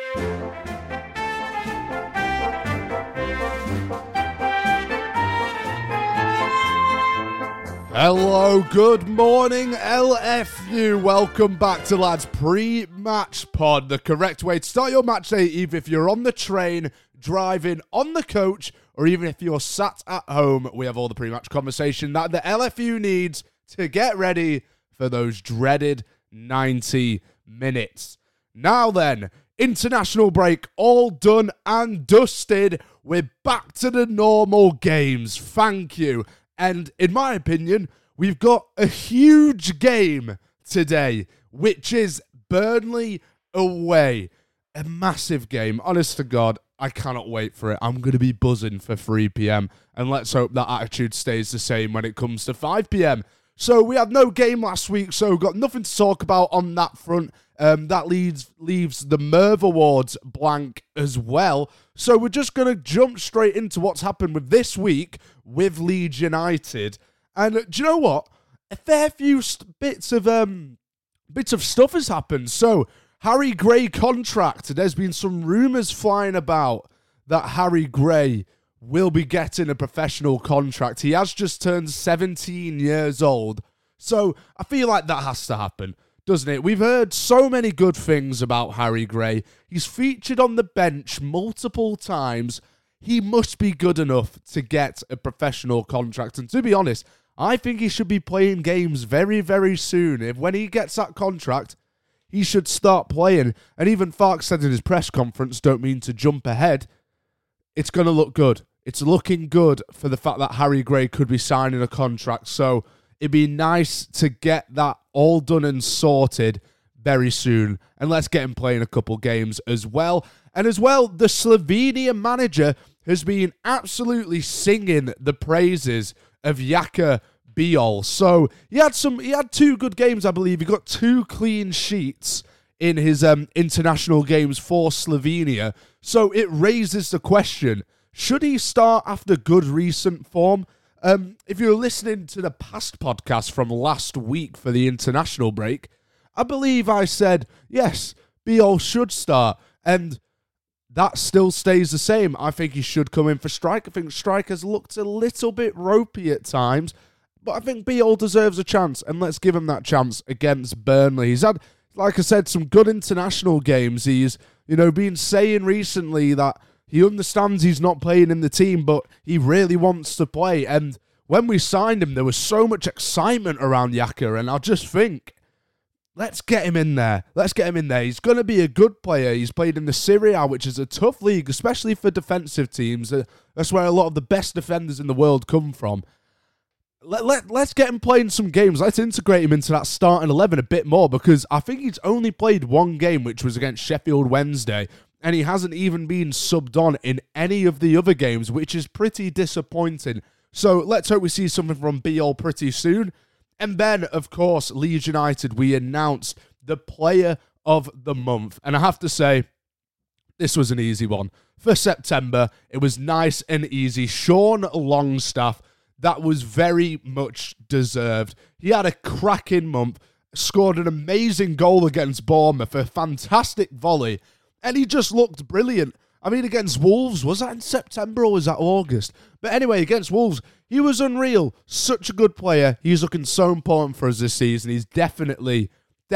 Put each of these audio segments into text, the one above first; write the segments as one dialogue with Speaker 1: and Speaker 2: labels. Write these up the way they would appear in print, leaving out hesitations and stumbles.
Speaker 1: Hello, good morning, LFU. Welcome back to Lads Pre-Match Pod, the correct way to start your match day, even if you're on the train, driving, on the coach, or even if you're sat at home. We have all the pre-match conversation that the LFU needs to get ready for those dreaded 90 minutes. Now then, international break all done and dusted. We're back to the normal games. Thank you. And in my opinion, we've got a huge game today, which is Burnley away. A massive game. Honest to God, I cannot wait for it. I'm going to be buzzing for 3 p.m. And let's hope that attitude stays the same when it comes to 5 p.m. So we had no game last week, so got nothing to talk about on that front. That leaves the Merv Awards blank as well. So we're just going to jump straight into what's happened with this week with Leeds United. And do you know what? A fair few bits of stuff has happened. So Harry Gray contract. There's been some rumours flying about that Harry Gray will be getting a professional contract. He has just turned 17 years old. So I feel like that has to happen, doesn't it? We've heard so many good things about Harry Gray. He's featured on the bench multiple times. He must be good enough to get a professional contract. And to be honest, I think he should be playing games very, very soon. When he gets that contract, he should start playing. And even Farke said in his press conference, don't mean to jump ahead, it's going to look good. It's looking good for the fact that Harry Gray could be signing a contract. So it'd be nice to get that all done and sorted very soon. And let's get him playing a couple games as well. And as well, the Slovenia manager has been absolutely singing the praises of Jaka Bijol. So he had 2 good games, I believe. He got 2 clean sheets in his international games for Slovenia. So it raises the question, should he start after good recent form? If you're listening to the past podcast from last week for the international break, I believe I said, yes, Bijol should start. And that still stays the same. I think he should come in for Strike. I think Strike has looked a little bit ropey at times, but I think Bijol deserves a chance, and let's give him that chance against Burnley. He's had, like I said, some good international games. He's, been saying recently that he understands he's not playing in the team, but he really wants to play. And when we signed him, there was so much excitement around Jaka, and I just think, let's get him in there. Let's get him in there. He's going to be a good player. He's played in the Serie A, which is a tough league, especially for defensive teams. That's where a lot of the best defenders in the world come from. Let's get him playing some games. Let's integrate him into that starting 11 a bit more, because I think he's only played 1 game, which was against Sheffield Wednesday, and he hasn't even been subbed on in any of the other games, which is pretty disappointing. So let's hope we see something from Bijol pretty soon. And then, of course, Leeds United, we announced the player of the month. And I have to say, this was an easy one. For September, it was nice and easy. Sean Longstaff, that was very much deserved. He had a cracking month, scored an amazing goal against Bournemouth, a fantastic volley, and he just looked brilliant. I mean, against Wolves, was that in September or was that August? But anyway, against Wolves, he was unreal. Such a good player. He's looking so important for us this season. He's definitely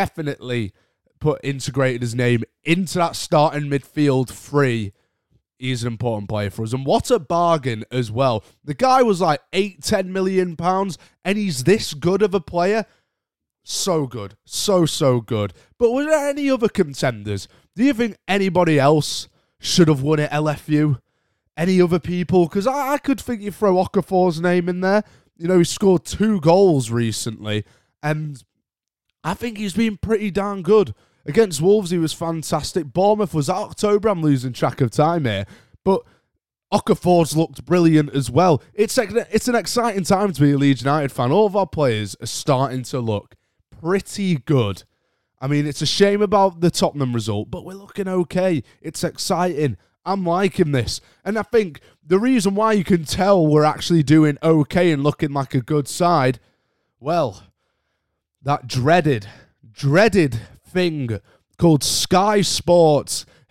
Speaker 1: integrated his name into that starting midfield free. He's an important player for us. And what a bargain as well. The guy was like £8-10 million, and he's this good of a player. So good. So good. But were there any other contenders? Do you think anybody else should have won at LFU? Any other people? Because I could think you throw Okafor's name in there. He scored 2 goals recently, and I think he's been pretty darn good. Against Wolves, he was fantastic. Bournemouth was October. I'm losing track of time here. But Okafor's looked brilliant as well. It's an exciting time to be a Leeds United fan. All of our players are starting to look pretty good. I mean, it's a shame about the Tottenham result, but we're looking okay. It's exciting. I'm liking this. And I think the reason why you can tell we're actually doing okay and looking like a good side, well, that dreaded thing called Sky Sports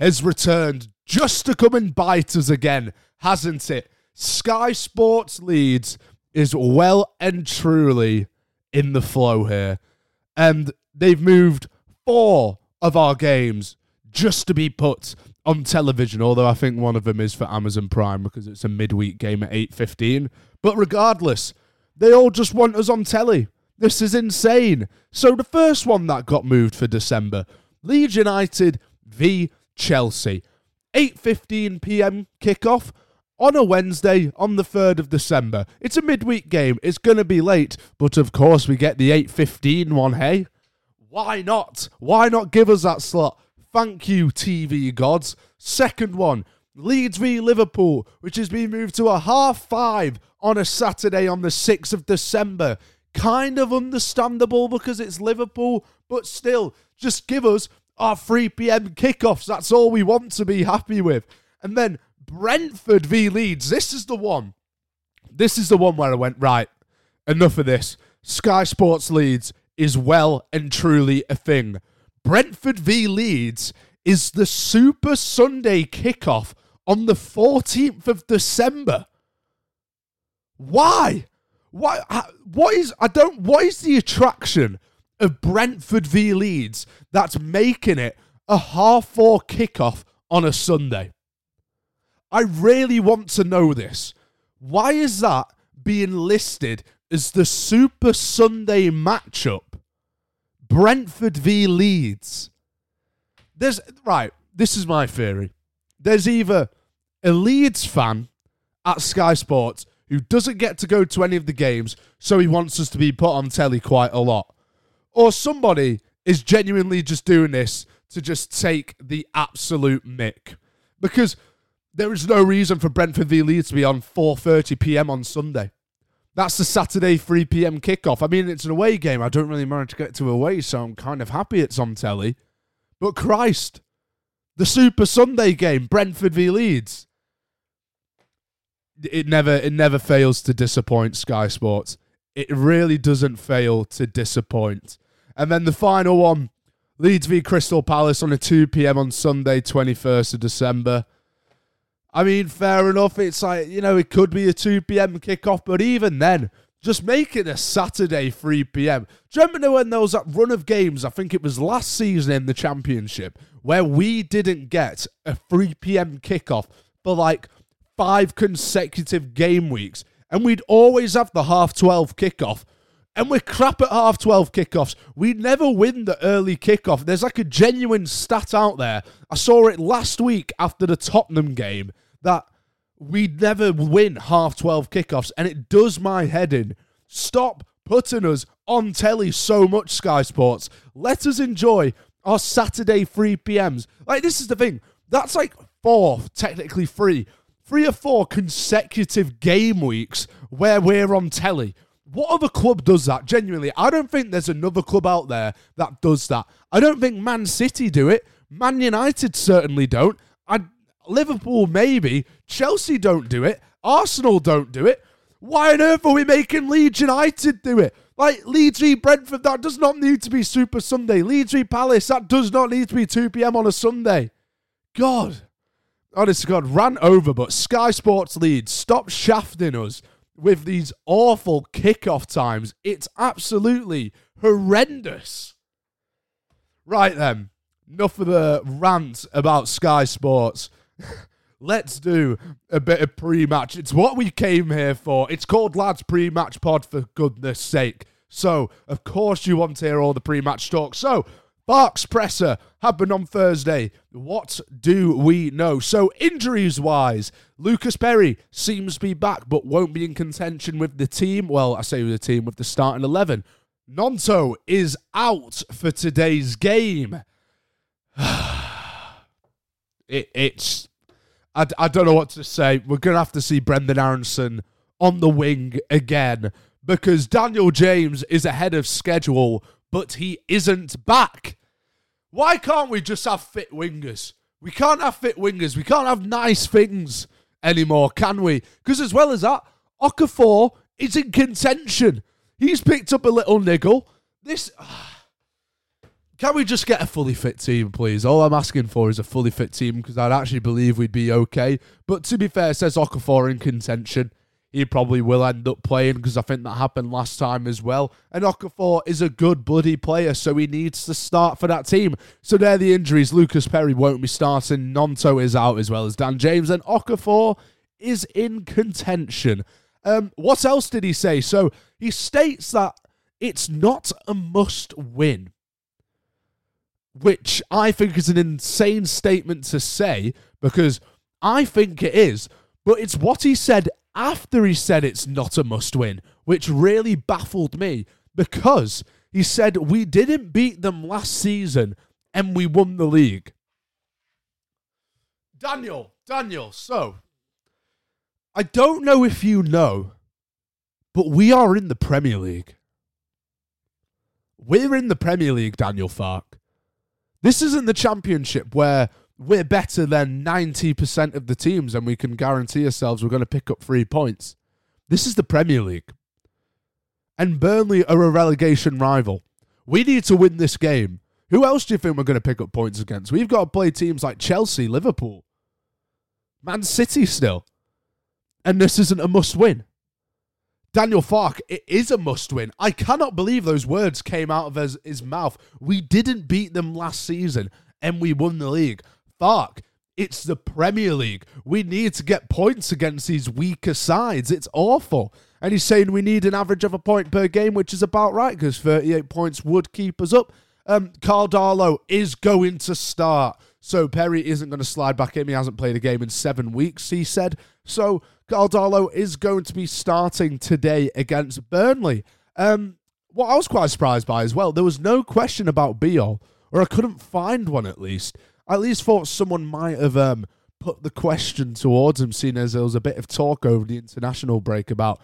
Speaker 1: has returned just to come and bite us again, hasn't it? Sky Sports Leeds is well and truly in the flow here. And they've moved 4 of our games just to be put on television, although I think one of them is for Amazon Prime because it's a midweek game at 8:15. But regardless, they all just want us on telly. This is insane. So the first one that got moved for December, Leeds United v Chelsea. 8:15 p.m. kickoff on a Wednesday on the 3rd of December. It's a midweek game. It's going to be late, but of course we get the 8:15 one, hey? Why not? Why not give us that slot? Thank you, TV gods. Second one, Leeds v Liverpool, which has been moved to a 5:30 on a Saturday on the 6th of December. Kind of understandable because it's Liverpool, but still, just give us our 3 p.m. kickoffs. That's all we want to be happy with. And then Brentford v Leeds. This is the one. This is the one where I went, right, enough of this. Sky Sports Leeds is well and truly a thing. Brentford v Leeds is the Super Sunday kickoff on the 14th of December. Why? What is the attraction of Brentford v Leeds that's making it a 4:30 kickoff on a Sunday? I really want to know this. Why is that being listed as the Super Sunday matchup? Brentford v Leeds. This is my theory. There's either a Leeds fan at Sky Sports who doesn't get to go to any of the games, so he wants us to be put on telly quite a lot. Or somebody is genuinely just doing this to just take the absolute mick. Because there is no reason for Brentford v Leeds to be on 4:30 p.m. on Sunday. That's the Saturday 3 p.m. kickoff. I mean, it's an away game. I don't really manage to get to away, so I'm kind of happy it's on telly. But Christ, the Super Sunday game, Brentford v Leeds. It never fails to disappoint, Sky Sports. It really doesn't fail to disappoint. And then the final one, Leeds v Crystal Palace on a 2 p.m. on Sunday, 21st of December. I mean, fair enough. It's like, it could be a 2 p.m. kickoff, but even then, just make it a Saturday 3 p.m. Do you remember when there was that run of games, I think it was last season in the Championship, where we didn't get a 3 p.m. kickoff for like 5 consecutive game weeks, and we'd always have the 12:30 kickoff, and we're crap at 12:30 kickoffs. We never win the early kickoff. There's like a genuine stat out there. I saw it last week after the Tottenham game, that we never win 12:30 kickoffs, and it does my head in. Stop putting us on telly so much, Sky Sports. Let us enjoy our Saturday 3 p.m s. Like, this is the thing. That's like 3 or 4 consecutive game weeks where we're on telly. What other club does that? Genuinely, I don't think there's another club out there that does that. I don't think Man City do it. Man United certainly don't. Liverpool maybe. Chelsea don't do it. Arsenal don't do it. Why on earth are we making Leeds United do it? Like, Leeds v Brentford, that does not need to be Super Sunday. Leeds v Palace, that does not need to be 2 p.m. on a Sunday. God. Honest to God, ran over, but Sky Sports Leeds, stop shafting us with these awful kickoff times. It's absolutely horrendous. Right then, enough of the rant about Sky Sports. Let's do a bit of pre-match. It's what we came here for. It's called Lads Pre-Match Pod, for goodness sake. So, of course you want to hear all the pre-match talk. So, Barks presser happened on Thursday. What do we know? So, injuries-wise, Lucas Perry seems to be back, but won't be in contention with the team. Well, I say with the team, with the starting 11. Gnonto is out for today's game. I don't know what to say. We're going to have to see Brendan Aronson on the wing again, because Daniel James is ahead of schedule, but he isn't back. Why can't we just have fit wingers? We can't have fit wingers. We can't have nice things anymore, can we? Because as well as that, Okafor is in contention. He's picked up a little niggle. Can we just get a fully fit team, please? All I'm asking for is a fully fit team because I'd actually believe we'd be okay. But to be fair, it says Okafor in contention. He probably will end up playing because I think that happened last time as well. And Okafor is a good bloody player, so he needs to start for that team. So there are the injuries. Lucas Perry won't be starting. Nonto is out as well as Dan James. And Okafor is in contention. What else did he say? So he states that it's not a must-win, which I think is an insane statement to say because I think it is. But it's what he said after he said it's not a must-win, which really baffled me because he said we didn't beat them last season and we won the league. Daniel, so I don't know if you know, but we are in the Premier League. We're in the Premier League, Daniel Farke. This isn't the Championship where we're better than 90% of the teams and we can guarantee ourselves we're going to pick up 3 points. This is the Premier League. And Burnley are a relegation rival. We need to win this game. Who else do you think we're going to pick up points against? We've got to play teams like Chelsea, Liverpool, Man City still. And this isn't a must-win. Daniel Farke, it is a must-win. I cannot believe those words came out of his mouth. We didn't beat them last season and we won the league. Farke, it's the Premier League. We need to get points against these weaker sides. It's awful. And he's saying we need an average of a point per game, which is about right because 38 points would keep us up. Karl Darlow is going to start. So Perry isn't going to slide back in. He hasn't played a game in 7 weeks, he said. So Karl Darlow is going to be starting today against Burnley. What I was quite surprised by as well, there was no question about Biol, or I couldn't find one at least. I at least thought someone might have put the question towards him, seeing as there was a bit of talk over the international break about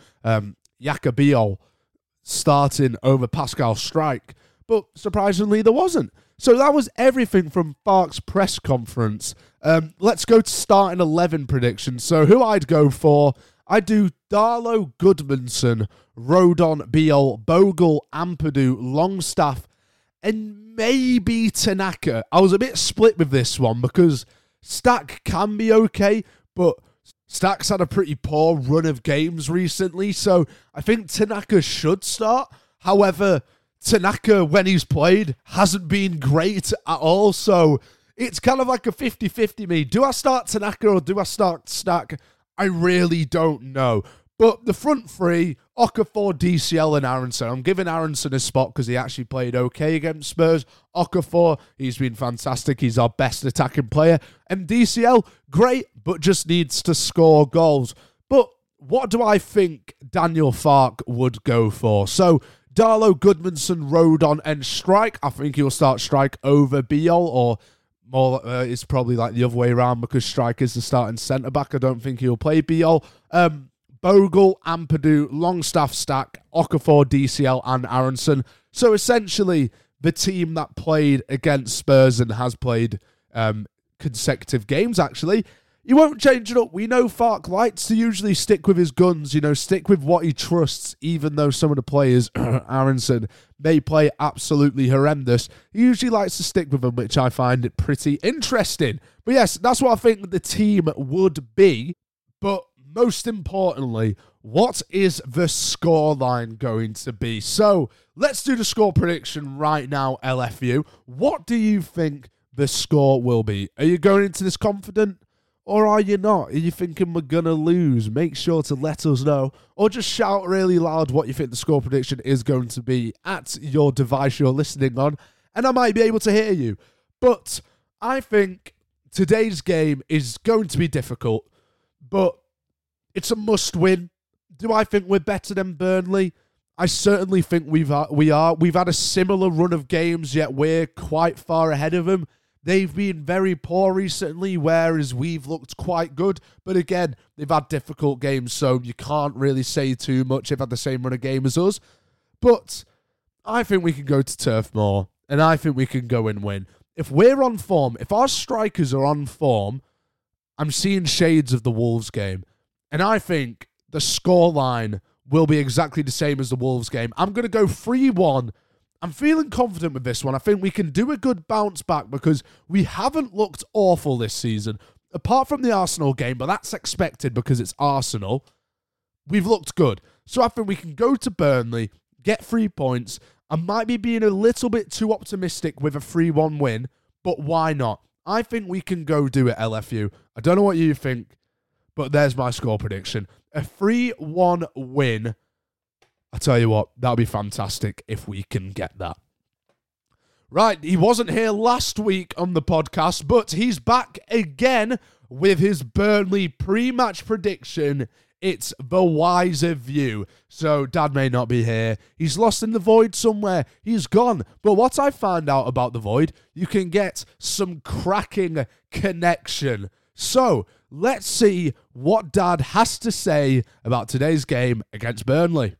Speaker 1: Yaka Biol starting over Pascal Struijk. But surprisingly, there wasn't. So that was everything from Farke's press conference. Let's go to starting 11 predictions. So who I'd go for, I'd do Darlow, Goodmanson, Rodon, Biol, Bogle, Ampadu, Longstaff, and maybe Tanaka. I was a bit split with this one because Stack can be okay, but Stack's had a pretty poor run of games recently, so I think Tanaka should start. However, Tanaka, when he's played, hasn't been great at all, so it's kind of like a 50-50 me. Do I start Tanaka or do I start Stack? I really don't know. But the front three, Okafor, DCL and Aronson. I'm giving Aronson a spot because he actually played okay against Spurs. Okafor, he's been fantastic. He's our best attacking player. And DCL, great, but just needs to score goals. But what do I think Daniel Farke would go for? So, Darlow, Goodmanson, Rodon and Struijk. I think he'll start Struijk over Biol, or more, it's probably like the other way around because Struijk is the starting centre-back. I don't think he'll play Biol. Bogle, Ampadu, Longstaff, Stack, Okafor, DCL and Aronson. So essentially, the team that played against Spurs and has played consecutive games, actually, he won't change it up. We know Farke likes to usually stick with his guns, stick with what he trusts, even though some of the players, Aronson, may play absolutely horrendous. He usually likes to stick with them, which I find pretty interesting. But yes, that's what I think the team would be. But most importantly, what is the scoreline going to be? So let's do the score prediction right now, LFU. What do you think the score will be? Are you going into this confident? Or are you not? Are you thinking we're going to lose? Make sure to let us know. Or just shout really loud what you think the score prediction is going to be at your device you're listening on. And I might be able to hear you. But I think today's game is going to be difficult. But it's a must-win. Do I think we're better than Burnley? I certainly think we are. We've had a similar run of games, yet we're quite far ahead of them. They've been very poor recently, whereas we've looked quite good. But again, they've had difficult games, so you can't really say too much. They've had the same run of game as us. But I think we can go to Turf Moor, and I think we can go and win. If we're on form, if our strikers are on form, I'm seeing shades of the Wolves game. And I think the scoreline will be exactly the same as the Wolves game. I'm going to go 3-1. I'm feeling confident with this one. I think we can do a good bounce back because we haven't looked awful this season, apart from the Arsenal game, but that's expected because it's Arsenal. We've looked good. So I think we can go to Burnley, get 3 points. I might be being a little bit too optimistic with a 3-1 win, but why not? I think we can go do it, LFU. I don't know what you think, but there's my score prediction. A 3-1 win. I tell you what, that'll be fantastic if we can get that. Right, he wasn't here last week on the podcast, but he's back again with his Burnley pre-match prediction. It's the wiser view. So Dad may not be here. He's lost in the void somewhere. He's gone. But what I found out about the void, you can get some cracking connection. So let's see what Dad has to say about today's game against Burnley.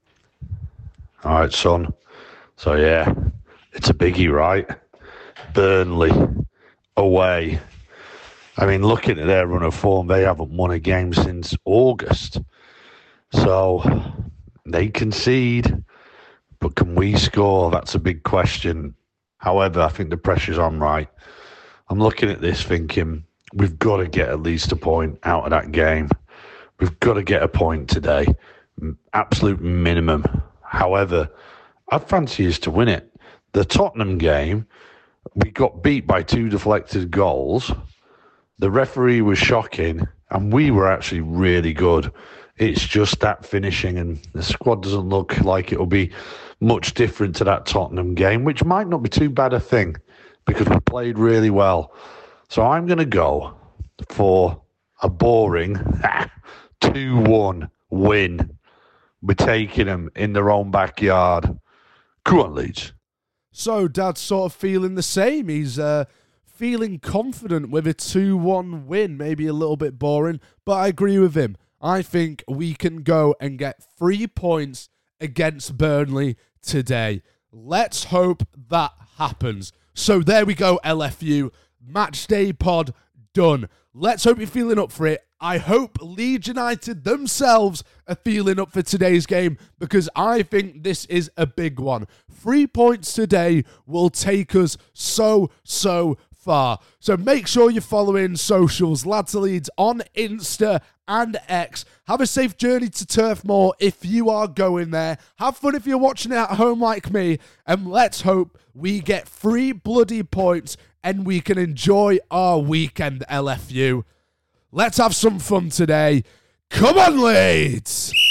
Speaker 2: All right, son. So, yeah, it's a biggie, right? Burnley, away. I mean, looking at their run of form, they haven't won a game since August. So, they concede. But can we score? That's a big question. However, I think the pressure's on, right? I'm looking at this thinking, we've got to get at least a point out of that game. We've got to get a point today. Absolute minimum. However, I fancy us to win it. The Tottenham game, we got beat by 2 deflected goals. The referee was shocking, and we were actually really good. It's just that finishing, and the squad doesn't look like it'll be much different to that Tottenham game, which might not be too bad a thing, because we played really well. So I'm going to go for a boring 2-1 win. We're taking them in their own backyard. Come on, Leeds.
Speaker 1: So Dad's sort of feeling the same. He's feeling confident with a 2-1 win. Maybe a little bit boring, but I agree with him. I think we can go and get 3 points against Burnley today. Let's hope that happens. So there we go, LFU. Match day pod done. Let's hope you're feeling up for it. I hope Leeds United themselves are feeling up for today's game because I think this is a big one. 3 points today will take us so far. So make sure you're following socials, Lads to Leeds on Insta and X. Have a safe journey to Turf Moor if you are going there. Have fun if you're watching it at home like me. And let's hope we get 3 bloody points and we can enjoy our weekend, LFU. Let's have some fun today. Come on, Leeds!